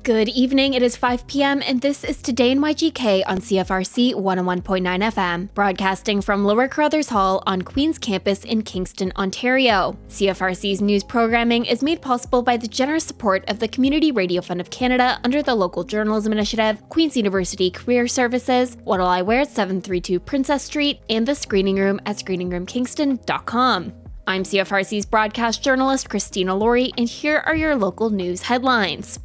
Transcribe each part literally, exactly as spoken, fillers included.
Good evening, it is five p.m. and this is Today in Y G K on C F R C one oh one point nine F M, broadcasting from Lower Carruthers Hall on Queen's Campus in Kingston, Ontario. C F R C's news programming is made possible by the generous support of the Community Radio Fund of Canada under the Local Journalism Initiative, Queen's University Career Services, What'll I Wear at seven thirty-two Princess Street, and the Screening Room at screening room kingston dot com. I'm C F R C's broadcast journalist Christina Laurie, and here are your local news headlines.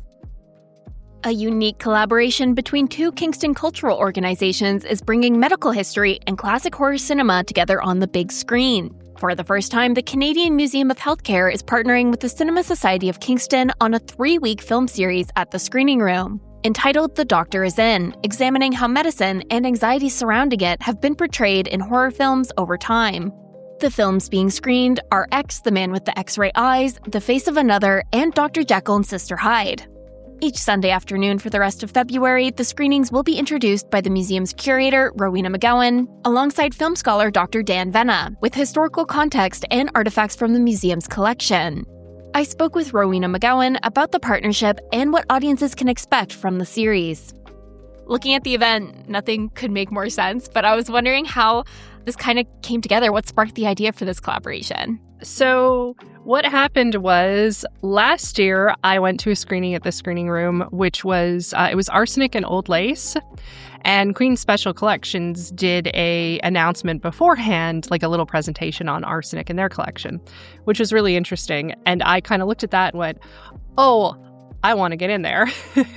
A unique collaboration between two Kingston cultural organizations is bringing medical history and classic horror cinema together on the big screen. For the first time, the Canadian Museum of Healthcare is partnering with the Cinema Society of Kingston on a three-week film series at the Screening Room. Entitled The Doctor Is In, examining how medicine and anxiety surrounding it have been portrayed in horror films over time. The films being screened are X, the Man with the X-Ray Eyes, The Face of Another, and Doctor Jekyll and Sister Hyde. Each Sunday afternoon for the rest of February, the screenings will be introduced by the museum's curator, Rowena McGowan, alongside film scholar Doctor Dan Venna, with historical context and artifacts from the museum's collection. I spoke with Rowena McGowan about the partnership and what audiences can expect from the series. Looking at the event, nothing could make more sense, but I was wondering how this kind of came together. What sparked the idea for this collaboration? So what happened was last year I went to a screening at the Screening Room, which was, uh, it was Arsenic and Old Lace. And Queen's Special Collections did a announcement beforehand, like a little presentation on arsenic in their collection, which was really interesting. And I kind of looked at that and went, oh, I want to get in there.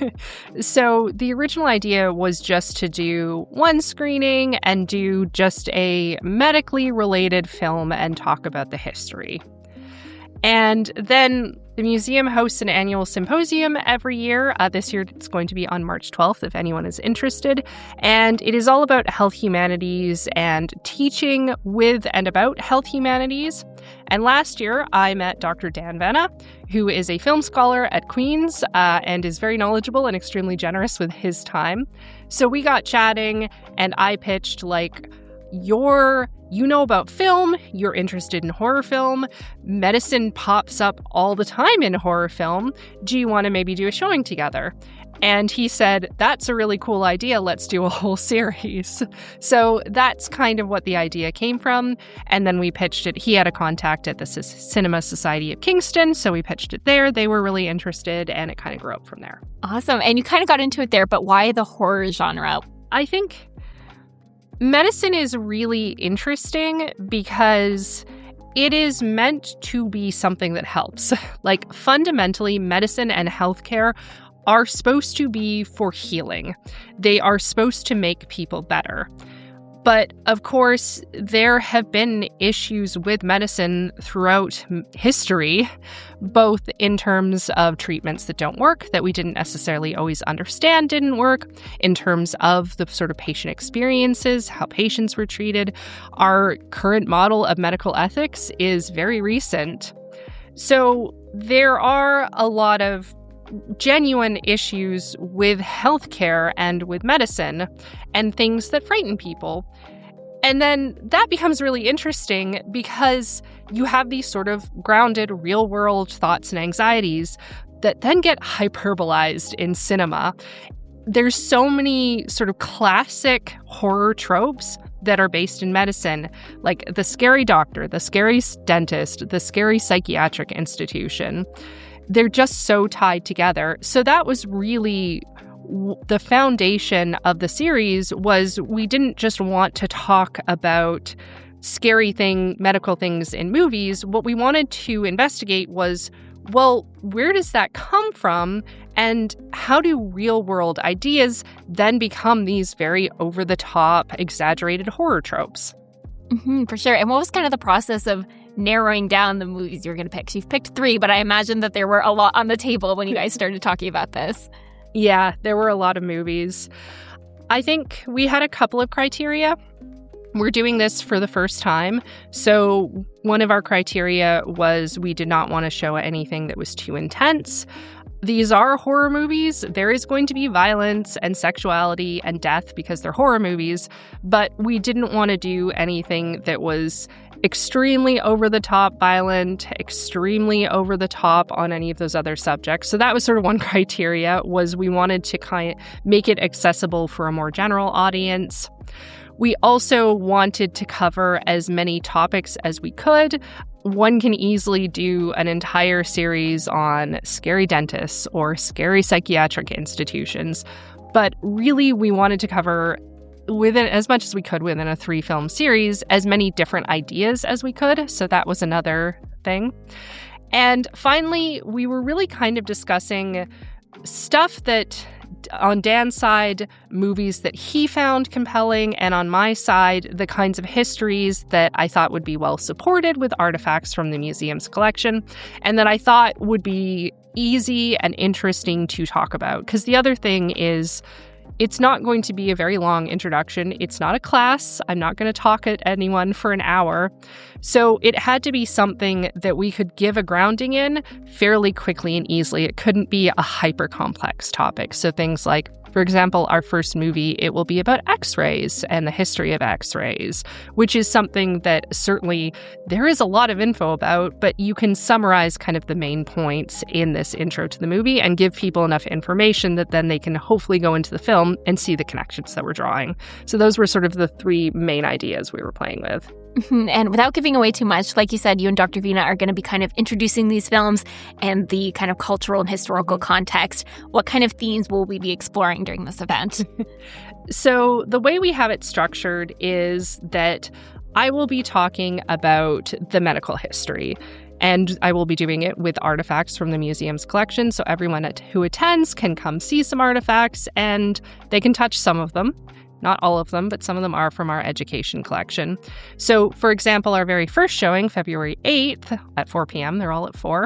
So the original idea was just to do one screening and do just a medically related film and talk about the history. And then the museum hosts an annual symposium every year. Uh, this year it's going to be on March twelfth if anyone is interested. And it is all about health humanities and teaching with and about health humanities. And last year I met Doctor Dan Venna, who is a film scholar at Queen's uh, and is very knowledgeable and extremely generous with his time. So we got chatting and I pitched like, you're, you know about film, you're interested in horror film, medicine pops up all the time in horror film. Do you want to maybe do a showing together? And he said, that's a really cool idea. Let's do a whole series. So that's kind of what the idea came from. And then we pitched it. He had a contact at the C- Cinema Society of Kingston. So we pitched it there. They were really interested and it kind of grew up from there. Awesome. And you kind of got into it there, but why the horror genre? I think medicine is really interesting because it is meant to be something that helps. Like fundamentally, medicine and healthcare are supposed to be for healing. They are supposed to make people better. But of course, there have been issues with medicine throughout history, both in terms of treatments that don't work, that we didn't necessarily always understand didn't work, in terms of the sort of patient experiences, how patients were treated. Our current model of medical ethics is very recent. So there are a lot of genuine issues with healthcare and with medicine and things that frighten people. And then that becomes really interesting because you have these sort of grounded real-world thoughts and anxieties that then get hyperbolized in cinema. There's so many sort of classic horror tropes that are based in medicine, like the scary doctor, the scary dentist, the scary psychiatric institution. They're just so tied together. So that was really w- the foundation of the series. Was we didn't just want to talk about scary thing, medical things in movies. What we wanted to investigate was, well, where does that come from? And how do real world ideas then become these very over the top, exaggerated horror tropes? Mm-hmm, for sure. And what was kind of the process of narrowing down the movies you're going to pick? So you've picked three, but I imagine that there were a lot on the table when you guys started talking about this. Yeah, there were a lot of movies. I think we had a couple of criteria. We're doing this for the first time. So one of our criteria was we did not want to show anything that was too intense. These are horror movies. There is going to be violence and sexuality and death because they're horror movies, but we didn't want to do anything that was extremely over-the-top violent, extremely over-the-top on any of those other subjects. So that was sort of one criteria, was we wanted to kind of make it accessible for a more general audience. We also wanted to cover as many topics as we could. One can easily do an entire series on scary dentists or scary psychiatric institutions, but really we wanted to cover, within as much as we could within a three-film series, as many different ideas as we could. So that was another thing. And finally, we were really kind of discussing stuff that, on Dan's side, movies that he found compelling, and on my side, the kinds of histories that I thought would be well supported with artifacts from the museum's collection, and that I thought would be easy and interesting to talk about. Because the other thing is, it's not going to be a very long introduction. It's not a class. I'm not going to talk at anyone for an hour. So it had to be something that we could give a grounding in fairly quickly and easily. It couldn't be a hyper complex topic. So things like, for example, our first movie, it will be about X-rays and the history of X-rays, which is something that certainly there is a lot of info about, but you can summarize kind of the main points in this intro to the movie and give people enough information that then they can hopefully go into the film and see the connections that we're drawing. So those were sort of the three main ideas we were playing with. And without giving away too much, like you said, you and Doctor Vina are going to be kind of introducing these films and the kind of cultural and historical context. What kind of themes will we be exploring during this event? So the way we have it structured is that I will be talking about the medical history, and I will be doing it with artifacts from the museum's collection. So everyone who attends can come see some artifacts, and they can touch some of them. Not all of them, but some of them are from our education collection. So, for example, our very first showing, February eighth at four p.m., they're all at four,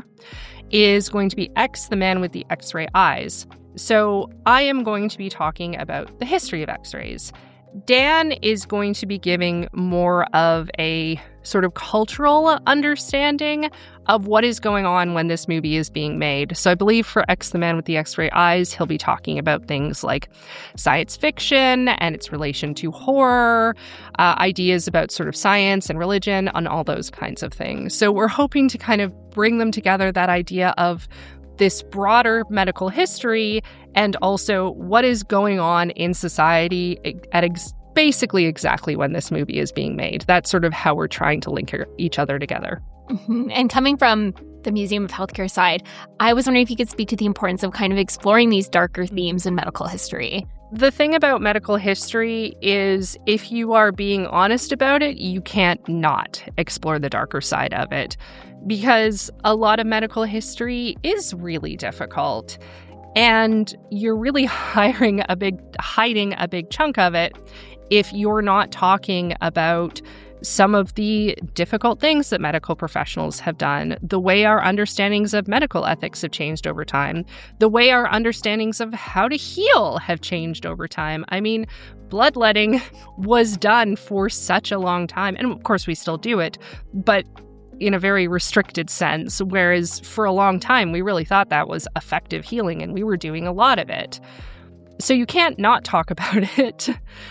is going to be X, the Man with the X-Ray Eyes. So I am going to be talking about the history of X-rays. Dan is going to be giving more of a sort of cultural understanding of what is going on when this movie is being made. So I believe for X, the Man with the X-Ray Eyes, he'll be talking about things like science fiction and its relation to horror, uh, ideas about sort of science and religion, and all those kinds of things. So we're hoping to kind of bring them together, that idea of this broader medical history and also what is going on in society at ex- basically exactly when this movie is being made. That's sort of how we're trying to link each other together. Mm-hmm. And coming from the Museum of Healthcare side, I was wondering if you could speak to the importance of kind of exploring these darker themes in medical history. The thing about medical history is, if you are being honest about it, you can't not explore the darker side of it, because a lot of medical history is really difficult, and you're really hiring a big, hiding a big chunk of it if you're not talking about some of the difficult things that medical professionals have done, the way our understandings of medical ethics have changed over time, the way our understandings of how to heal have changed over time. I mean, bloodletting was done for such a long time, and of course we still do it, but in a very restricted sense, whereas for a long time we really thought that was effective healing, and we were doing a lot of it. So you can't not talk about it.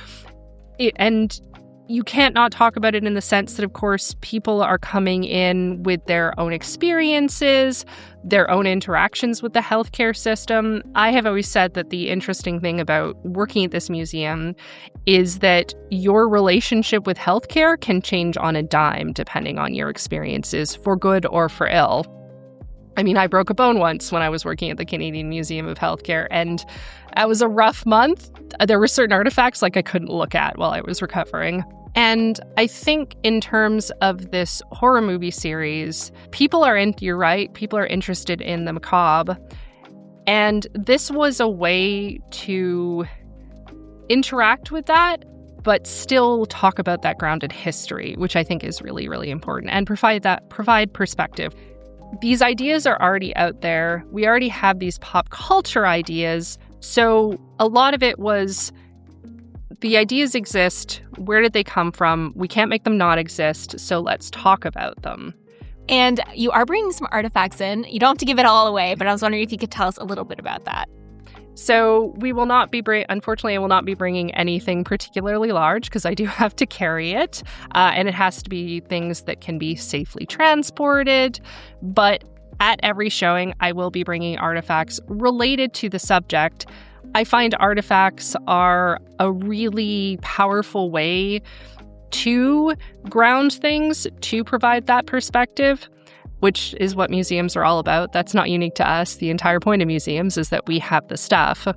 it and You can't not talk about it in the sense that, of course, people are coming in with their own experiences, their own interactions with the healthcare system. I have always said that the interesting thing about working at this museum is that your relationship with healthcare can change on a dime depending on your experiences, for good or for ill. I mean, I broke a bone once when I was working at the Canadian Museum of Healthcare, and that was a rough month. There were certain artifacts like I couldn't look at while I was recovering. And I think in terms of this horror movie series, people are in, you're right, people are interested in the macabre. And this was a way to interact with that, but still talk about that grounded history, which I think is really, really important, and provide that, provide perspective. These ideas are already out there. We already have these pop culture ideas. So a lot of it was, the ideas exist. Where did they come from? We can't make them not exist, so let's talk about them. And you are bringing some artifacts in. You don't have to give it all away, but I was wondering if you could tell us a little bit about that. So we will not be, bring- unfortunately, I will not be bringing anything particularly large because I do have to carry it. Uh, and it has to be things that can be safely transported. But at every showing, I will be bringing artifacts related to the subject. I find artifacts are a really powerful way to ground things, to provide that perspective, which is what museums are all about. That's not unique to us. The entire point of museums is that we have the stuff.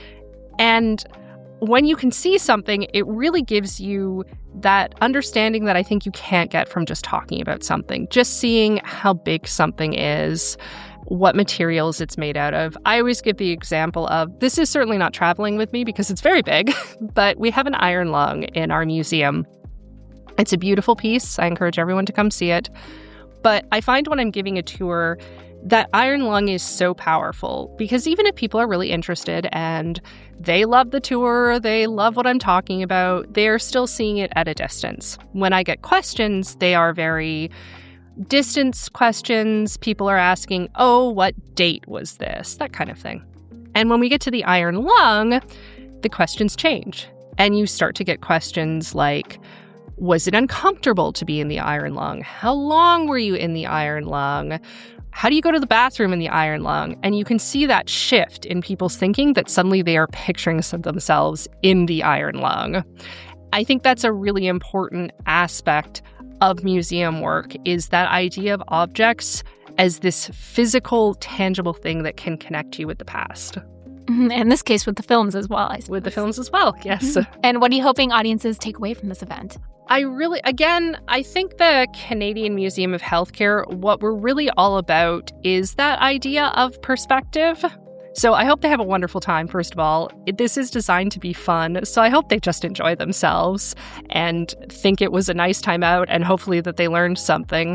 And when you can see something, it really gives you that understanding that I think you can't get from just talking about something. Just seeing how big something is, what materials it's made out of. I always give the example of, this is certainly not traveling with me because it's very big, but we have an iron lung in our museum. It's a beautiful piece. I encourage everyone to come see it. But I find when I'm giving a tour, that iron lung is so powerful because even if people are really interested and they love the tour, they love what I'm talking about, they're still seeing it at a distance. When I get questions, they are very distance questions. People are asking, oh, what date was this? That kind of thing. And when we get to the iron lung, the questions change. And you start to get questions like, was it uncomfortable to be in the iron lung? How long were you in the iron lung? How do you go to the bathroom in the iron lung? And you can see that shift in people's thinking that suddenly they are picturing themselves in the iron lung. I think that's a really important aspect of museum work, is that idea of objects as this physical, tangible thing that can connect you with the past. Mm-hmm. In this case, with the films as well, I suppose. With the films as well, yes. Mm-hmm. And what are you hoping audiences take away from this event? I really, again, I think the Canadian Museum of Healthcare, what we're really all about is that idea of perspective. So I hope they have a wonderful time, first of all. This is designed to be fun, so I hope they just enjoy themselves and think it was a nice time out, and hopefully that they learned something.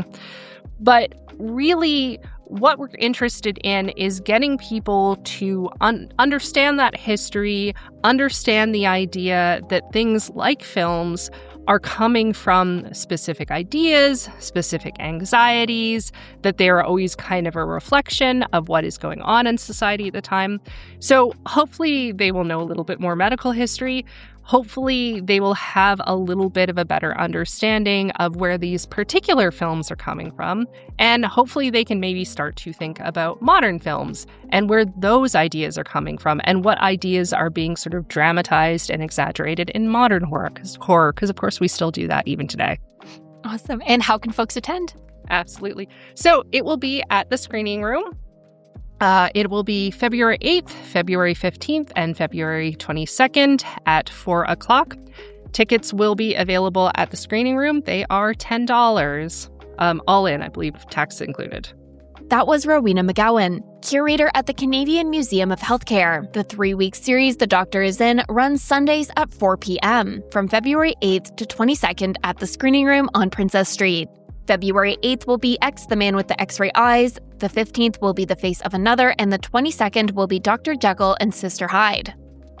But really, what we're interested in is getting people to un- understand that history, understand the idea that things like films are coming from specific ideas, specific anxieties, that they are always kind of a reflection of what is going on in society at the time. So hopefully they will know a little bit more medical history. Hopefully they will have a little bit of a better understanding of where these particular films are coming from. And hopefully they can maybe start to think about modern films and where those ideas are coming from and what ideas are being sort of dramatized and exaggerated in modern horror, because of course we still do that even today. Awesome. And how can folks attend? Absolutely. So it will be at the screening room. Uh, it will be February eighth, February fifteenth, and February twenty-second at four o'clock. Tickets will be available at the screening room. They are ten dollars, um, all in, I believe, tax included. That was Rowena McGowan, curator at the Canadian Museum of Healthcare. The three-week series The Doctor Is In runs Sundays at four p.m. from February eighth to twenty-second at the screening room on Princess Street. February eighth will be X, the Man with the X-Ray Eyes, the fifteenth will be The Face of Another, and the twenty-second will be Doctor Jekyll and Sister Hyde.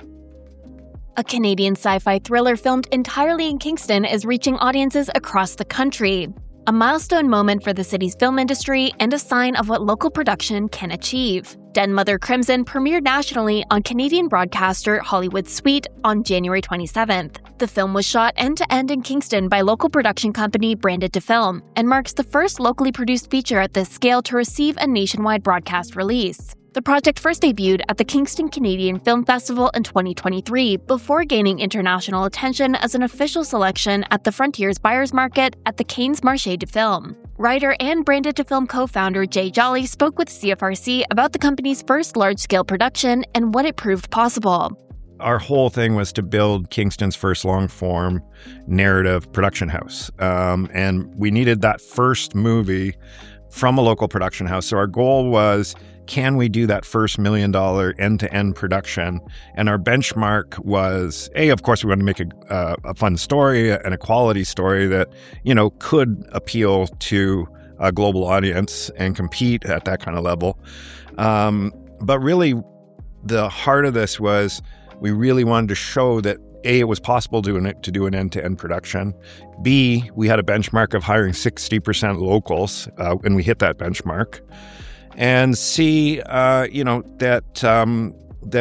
A Canadian sci-fi thriller filmed entirely in Kingston is reaching audiences across the country. A milestone moment for the city's film industry and a sign of what local production can achieve. Den Mother Crimson premiered nationally on Canadian broadcaster Hollywood Suite on January twenty-seventh. The film was shot end-to-end in Kingston by local production company Branded to Film and marks the first locally produced feature at this scale to receive a nationwide broadcast release. The project first debuted at the Kingston Canadian Film Festival in twenty twenty-three before gaining international attention as an official selection at the Frontiers Buyers Market at the Cannes Marché de Film. Writer and Branded to Film co-founder Jay Jolly spoke with C F R C about the company's first large-scale production and what it proved possible. Our whole thing was to build Kingston's first long-form narrative production house. Um, and we needed that first movie from a local production house. So our goal was, can we do that first million dollar end-to-end production? And our benchmark was, A, of course, we wanted to make a, uh, a fun story and a quality story that, you know, could appeal to a global audience and compete at that kind of level. Um, but really, the heart of this was we really wanted to show that, A, it was possible to, to do an end-to-end production. B, we had a benchmark of hiring sixty percent locals, uh, and we hit that benchmark. And C, uh, you know, that um, that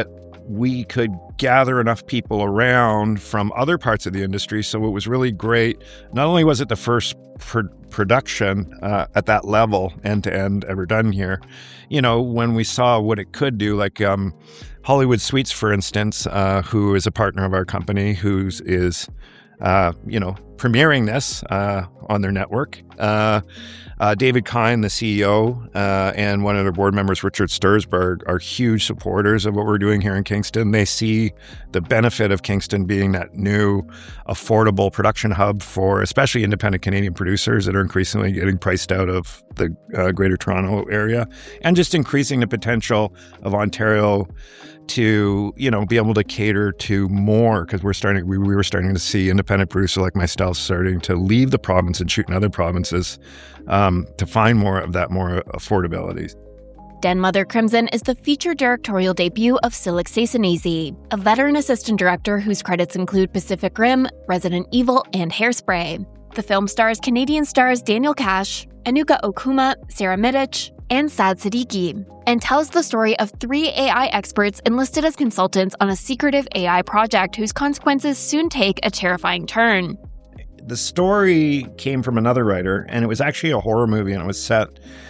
we could gather enough people around from other parts of the industry. So it was really great. Not only was it the first pr- production uh, at that level, end to end, ever done here, you know, when we saw what it could do, like um, Hollywood Suites, for instance, uh, who is a partner of our company, who is, uh, you know, premiering this uh, on their network. Uh, uh, David Kine, the C E O, uh, and one of their board members, Richard Stursberg, are huge supporters of what we're doing here in Kingston. They see the benefit of Kingston being that new, affordable production hub for especially independent Canadian producers that are increasingly getting priced out of the uh, Greater Toronto area, and just increasing the potential of Ontario to, you know, be able to cater to more, because we're starting, we, we were starting to see independent producers like myself starting to leave the province and shoot in other provinces um, to find more of that, more affordability. Den Mother Crimson is the feature directorial debut of Silic Sasonese, a veteran assistant director whose credits include Pacific Rim, Resident Evil, and Hairspray. The film stars Canadian stars Daniel Cash, Anuka Okuma, Sarah Midich, and Saad Siddiqui, and tells the story of three A I experts enlisted as consultants on a secretive A I project whose consequences soon take a terrifying turn. The story came from another writer, and it was actually a horror movie, and it was set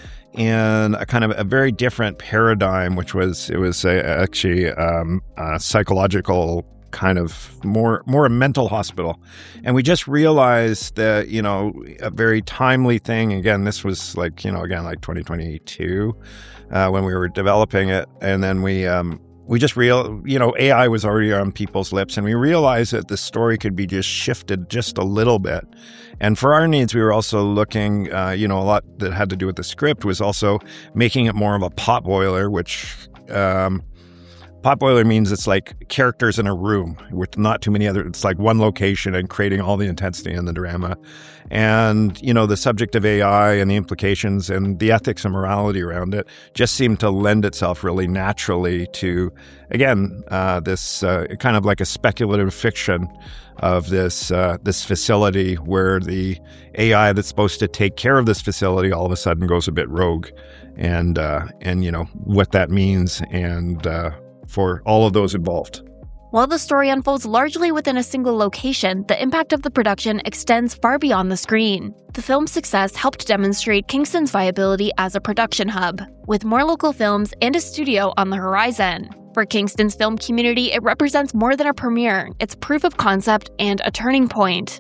in a kind of a very different paradigm, which was, it was a, actually um, a psychological kind of more more a mental hospital. And we just realized that, you know, a very timely thing, again, this was like, you know, again, like twenty twenty-two uh, when we were developing it. And then we um, we just real, you know, A I was already on people's lips, and we realized that the story could be just shifted just a little bit. And for our needs, we were also looking, uh, you know, a lot that had to do with the script was also making it more of a potboiler, which um, potboiler means it's like characters in a room with not too many other, it's like one location and creating all the intensity in the drama. And, you know, the subject of A I and the implications and the ethics and morality around it just seemed to lend itself really naturally to, again, uh, this uh, kind of like a speculative fiction of this uh, this facility where the A I that's supposed to take care of this facility all of a sudden goes a bit rogue, and uh, and you know what that means, and uh, for all of those involved. While the story unfolds largely within a single location, the impact of the production extends far beyond the screen. The film's success helped demonstrate Kingston's viability as a production hub, with more local films and a studio on the horizon. For Kingston's film community, it represents more than a premiere. It's proof of concept and a turning point.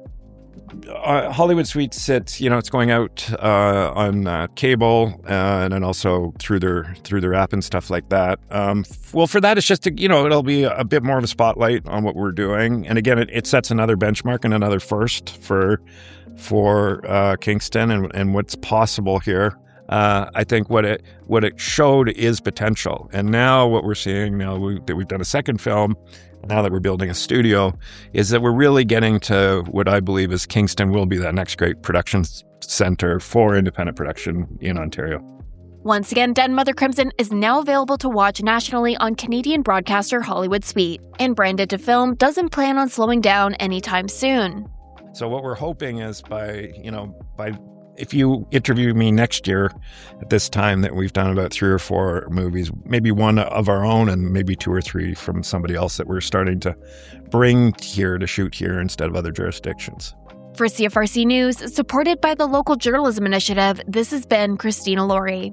Uh, Hollywood Suites sits, you know, it's going out uh, on uh, cable uh, and then also through their through their app and stuff like that. Um, f- well, for that, it's just, to, you know, it'll be a bit more of a spotlight on what we're doing. And again, it, it sets another benchmark and another first for for uh, Kingston and, and what's possible here. Uh, I think what it what it showed is potential. And now what we're seeing now we, that we've done a second film, now that we're building a studio, is that we're really getting to what I believe is Kingston will be that next great production center for independent production in Ontario. Once again, Den Mother Crimson is now available to watch nationally on Canadian broadcaster Hollywood Suite, and Branded to Film doesn't plan on slowing down anytime soon. So what we're hoping is by, you know, by if you interview me next year at this time, that we've done about three or four movies, maybe one of our own and maybe two or three from somebody else that we're starting to bring here to shoot here instead of other jurisdictions. For C F R C News, supported by the Local Journalism Initiative, this has been Christina Laurie.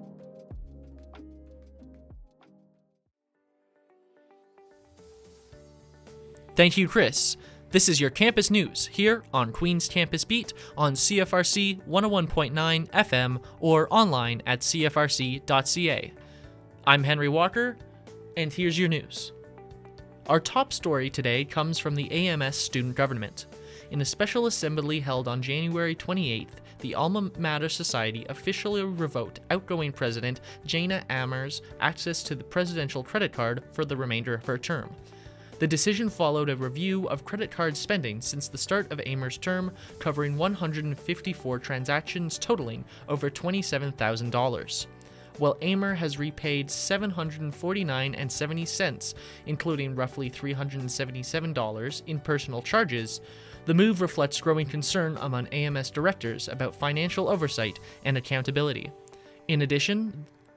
Thank you, Chris. This is your campus news here on Queen's Campus Beat on C F R C one oh one point nine F M or online at c f r c dot c a. I'm Henry Walker, and here's your news. Our top story today comes from the A M S student government. In a special assembly held on January twenty-eighth, the Alma Mater Society officially revoked outgoing president Jana Ammer's access to the presidential credit card for the remainder of her term. The decision followed a review of credit card spending since the start of Ammer's term, covering one hundred fifty-four transactions totaling over twenty-seven thousand dollars. While Ammer has repaid seven hundred forty-nine dollars and seventy cents, including roughly three hundred seventy-seven dollars in personal charges, the move reflects growing concern among A M S directors about financial oversight and accountability. In addition,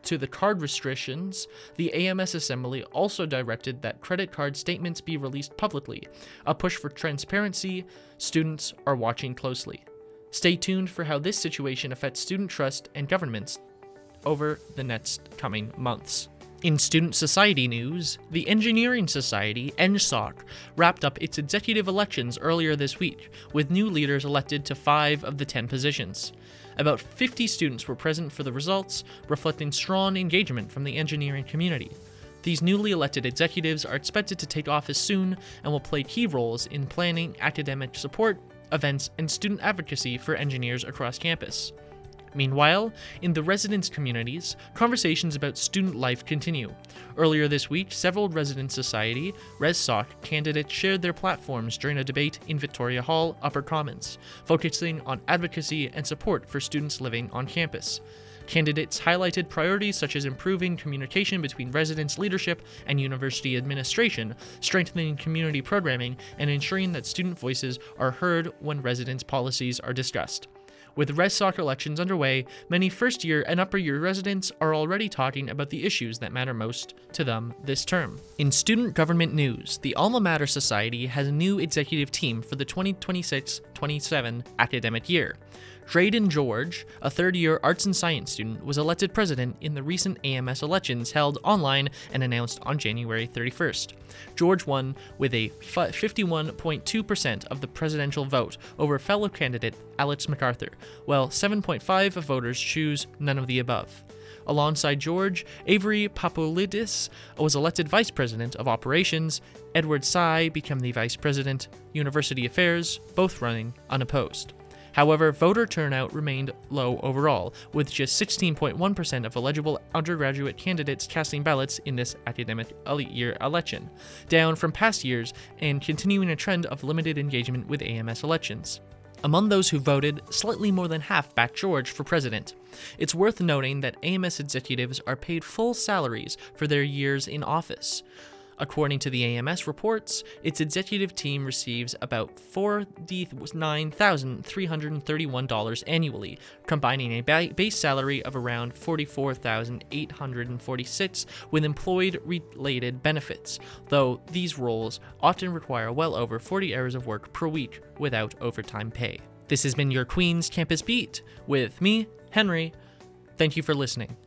to the card restrictions, the A M S Assembly also directed that credit card statements be released publicly, a push for transparency students are watching closely. Stay tuned for how this situation affects student trust and governments over the next coming months. In student society news, the Engineering Society, N S O C, wrapped up its executive elections earlier this week, with new leaders elected to five of the ten positions. About fifty students were present for the results, reflecting strong engagement from the engineering community. These newly elected executives are expected to take office soon and will play key roles in planning academic support, events, and student advocacy for engineers across campus. Meanwhile, in the residence communities, conversations about student life continue. Earlier this week, several Residence Society, ResSoc, candidates shared their platforms during a debate in Victoria Hall, Upper Commons, focusing on advocacy and support for students living on campus. Candidates highlighted priorities such as improving communication between residence leadership and university administration, strengthening community programming, and ensuring that student voices are heard when residence policies are discussed. With ResSoc elections underway, many first-year and upper-year residents are already talking about the issues that matter most to them this term. In student government news, the Alma Mater Society has a new executive team for the twenty twenty-six twenty-seven academic year. Drayden George, a third-year arts and science student, was elected president in the recent A M S elections held online and announced on January thirty-first. George won with a fifty-one point two percent of the presidential vote over fellow candidate Alex MacArthur, while seven point five percent of voters choose none of the above. Alongside George, Avery Papoulidis was elected vice president of operations. Edward Tsai became the vice president, university affairs, both running unopposed. However, voter turnout remained low overall, with just sixteen point one percent of eligible undergraduate candidates casting ballots in this academic year election, down from past years and continuing a trend of limited engagement with A M S elections. Among those who voted, slightly more than half backed George for president. It's worth noting that A M S executives are paid full salaries for their years in office. According to the A M S reports, its executive team receives about forty-nine thousand three hundred thirty-one dollars annually, combining a ba- base salary of around forty-four thousand eight hundred forty-six dollars with employed-related benefits, though these roles often require well over forty hours of work per week without overtime pay. This has been your Queen's Campus Beat with me, Henry. Thank you for listening.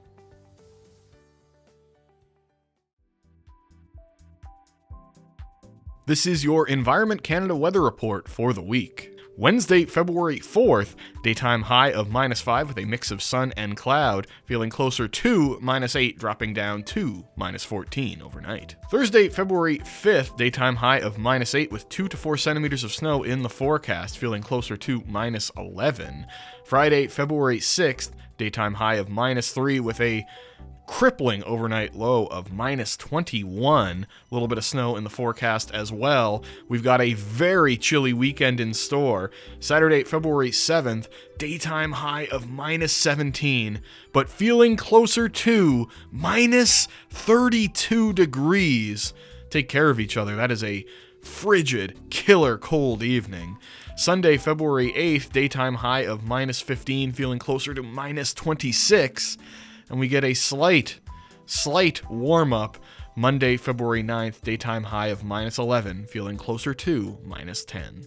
This is your Environment Canada weather report for the week. Wednesday, February fourth, daytime high of minus five with a mix of sun and cloud, feeling closer to minus eight, dropping down to minus fourteen overnight. Thursday, February fifth, daytime high of minus eight with two to four centimeters of snow in the forecast, feeling closer to minus eleven. Friday, February sixth, daytime high of minus three with a crippling overnight low of minus twenty-one. A little bit of snow in the forecast as well. We've got a very chilly weekend in store. Saturday, February seventh, daytime high of minus seventeen, but feeling closer to minus thirty-two degrees. Take care of each other. That is a frigid, killer cold evening. Sunday, February eighth, daytime high of minus fifteen, feeling closer to minus twenty-six. And we get a slight, slight warm-up Monday, February ninth, daytime high of minus eleven, feeling closer to minus ten.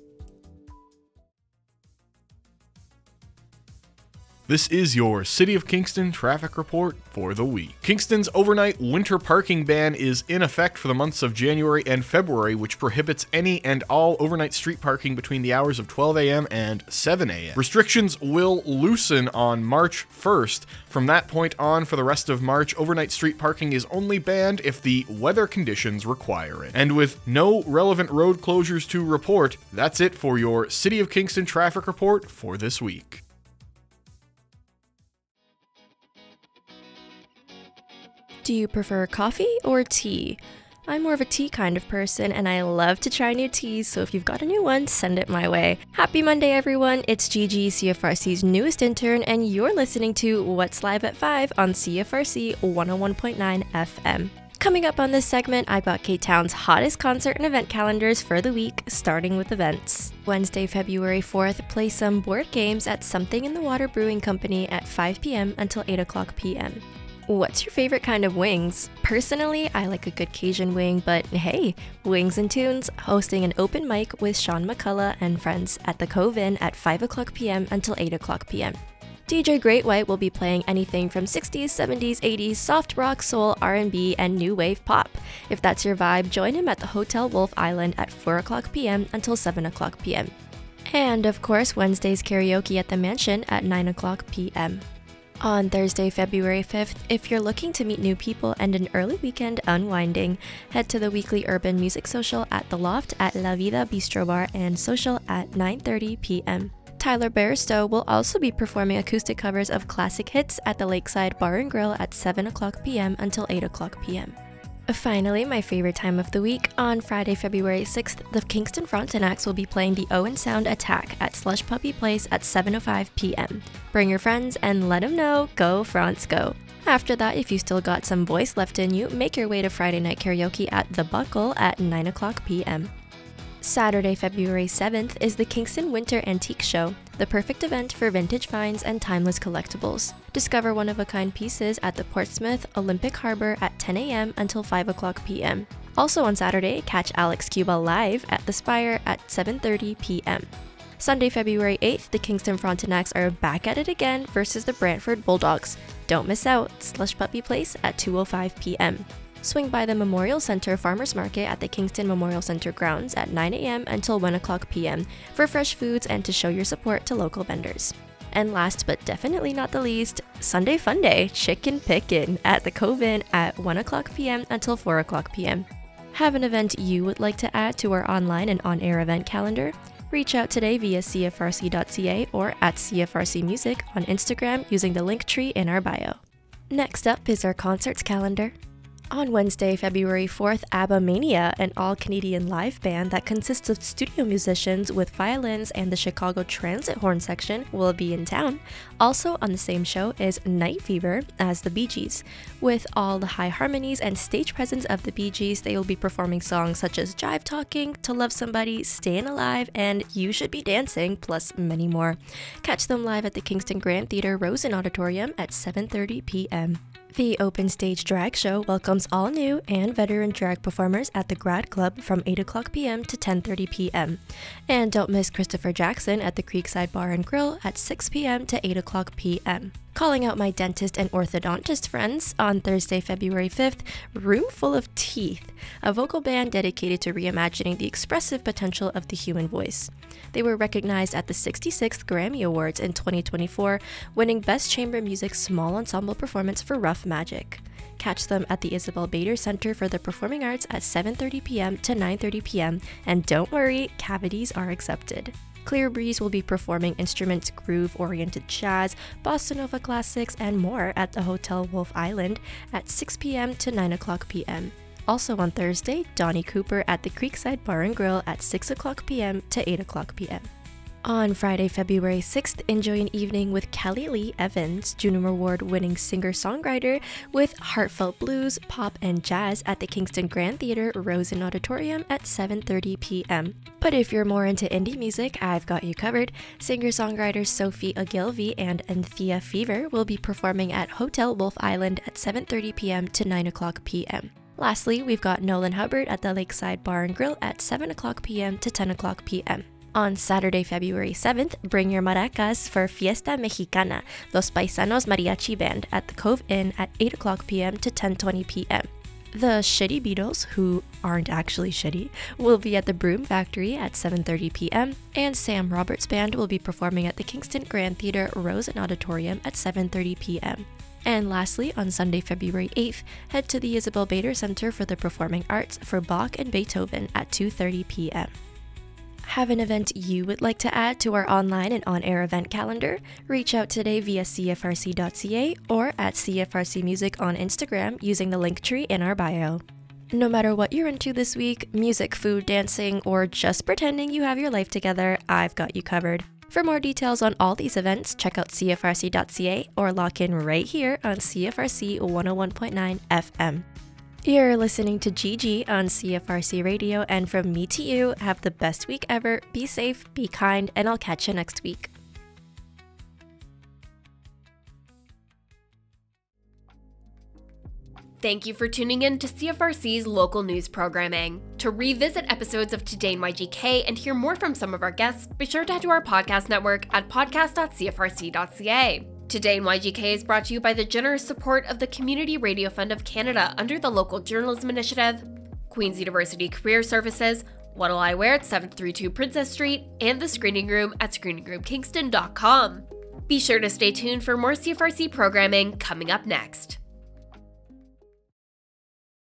This is your City of Kingston traffic report for the week. Kingston's overnight winter parking ban is in effect for the months of January and February, which prohibits any and all overnight street parking between the hours of twelve a.m. and seven a.m. Restrictions will loosen on March first. From that point on, for the rest of March, overnight street parking is only banned if the weather conditions require it. And with no relevant road closures to report, that's it for your City of Kingston traffic report for this week. Do you prefer coffee or tea? I'm more of a tea kind of person, and I love to try new teas, so if you've got a new one, send it my way. Happy Monday, everyone. It's Gigi, C F R C's newest intern, and you're listening to What's Live at five on C F R C one oh one point nine F M. Coming up on this segment, I got K-Town's hottest concert and event calendars for the week, starting with events. Wednesday, February fourth, play some board games at Something in the Water Brewing Company at five p.m. until eight o'clock p.m. What's your favorite kind of wings? Personally, I like a good Cajun wing, but hey, Wings and Tunes hosting an open mic with Sean McCullough and friends at the Cove Inn at five o'clock p.m. until eight o'clock p.m. D J Great White will be playing anything from sixties, seventies, eighties, soft rock, soul, R and B, and new wave pop. If that's your vibe, join him at the Hotel Wolf Island at four o'clock p.m. until seven o'clock p.m. And of course, Wednesday's karaoke at the Mansion at nine o'clock p.m. On Thursday, February fifth, if you're looking to meet new people and an early weekend unwinding, head to the weekly urban music social at The Loft at La Vida Bistro Bar and social at nine thirty p.m. Tyler Bairstow will also be performing acoustic covers of classic hits at the Lakeside Bar and Grill at seven o'clock p.m. until eight o'clock p.m. Finally, my favorite time of the week, on Friday, February sixth, the Kingston Frontenacs will be playing the Owen Sound Attack at Slush Puppy Place at seven oh five p.m. Bring your friends and let them know, go France, go. After that, if you still got some voice left in you, make your way to Friday night karaoke at The Buckle at nine o'clock p.m. Saturday, February seventh is the Kingston Winter Antique Show, the perfect event for vintage finds and timeless collectibles. Discover one-of-a-kind pieces at the Portsmouth Olympic Harbor at ten a.m. until five o'clock p.m. Also on Saturday, catch Alex Cuba live at the Spire at seven thirty p.m. Sunday, February eighth, the Kingston Frontenacs are back at it again versus the Brantford Bulldogs. Don't miss out, Slush Puppy Place at two oh five p.m. Swing by the Memorial Center Farmers Market at the Kingston Memorial Center grounds at nine a.m. until one o'clock p.m. for fresh foods and to show your support to local vendors. And last but definitely not the least, Sunday Fun Day, Chicken Pickin' at the Cove Inn at one o'clock p.m. until four o'clock p.m. Have an event you would like to add to our online and on-air event calendar? Reach out today via c f r c dot c a or at C F R C Music on Instagram using the link tree in our bio. Next up is our concerts calendar. On Wednesday, February fourth, ABBA Mania, an all-Canadian live band that consists of studio musicians with violins and the Chicago Transit Horn Section, will be in town. Also on the same show is Night Fever as the Bee Gees. With all the high harmonies and stage presence of the Bee Gees, they will be performing songs such as Jive Talking, To Love Somebody, Stayin' Alive, and You Should Be Dancing, plus many more. Catch them live at the Kingston Grand Theatre Rosen Auditorium at seven thirty p.m. The Open Stage Drag Show welcomes all new and veteran drag performers at the Grad Club from eight o'clock p.m. to ten thirty p.m. And don't miss Christopher Jackson at the Creekside Bar and Grill at six p.m. to eight o'clock p.m. Calling out my dentist and orthodontist friends, on Thursday, February fifth, Room Full of Teeth, a vocal band dedicated to reimagining the expressive potential of the human voice. They were recognized at the sixty-sixth Grammy Awards in twenty twenty-four, winning Best Chamber Music Small Ensemble Performance for Rough Magic. Catch them at the Isabel Bader Center for the Performing Arts at seven thirty p.m. to nine thirty p.m. And don't worry, cavities are accepted. Clear Breeze will be performing instruments, groove-oriented jazz, bossa nova classics, and more at the Hotel Wolf Island at six p.m. to nine o'clock p.m. Also on Thursday, Donnie Cooper at the Creekside Bar and Grill at six o'clock p.m. to eight o'clock p.m. On Friday, February sixth, enjoy an evening with Kelly Lee Evans, Juno Award-winning singer-songwriter, with heartfelt blues, pop, and jazz at the Kingston Grand Theatre Rosen Auditorium at seven thirty p.m. But if you're more into indie music, I've got you covered. Singer-songwriters Sophie Ogilvy and Anthea Fever will be performing at Hotel Wolf Island at seven thirty p.m. to nine o'clock p.m. Lastly, we've got Nolan Hubbard at the Lakeside Bar and Grill at seven o'clock p.m. to ten o'clock p.m. On Saturday, February seventh, bring your maracas for Fiesta Mexicana, Los Paisanos Mariachi Band at the Cove Inn at eight o'clock p.m. to ten twenty p.m. The Shitty Beatles, who aren't actually shitty, will be at the Broom Factory at seven thirty p.m. and Sam Roberts Band will be performing at the Kingston Grand Theatre Rosen Auditorium at seven thirty p.m. And lastly, on Sunday, February eighth, head to the Isabel Bader Center for the Performing Arts for Bach and Beethoven at two thirty p.m. Have an event you would like to add to our online and on-air event calendar? Reach out today via c f r c dot c a or at C F R C Music on Instagram using the link tree in our bio. No matter what you're into this week, music, food, dancing, or just pretending you have your life together, I've got you covered. For more details on all these events, check out c f r c dot c a or lock in right here on C F R C one oh one point nine F M. You're listening to Gigi on C F R C Radio, and from me to you, have the best week ever, be safe, be kind, and I'll catch you next week. Thank you for tuning in to C F R C's local news programming. To revisit episodes of Today in Y G K and hear more from some of our guests, be sure to head to our podcast network at podcast dot c f r c dot c a. Today in Y G K is brought to you by the generous support of the Community Radio Fund of Canada under the Local Journalism Initiative, Queen's University Career Services, What'll I Wear at seven thirty-two Princess Street, and the Screening Room at screening room kingston dot com. Be sure to stay tuned for more C F R C programming coming up next.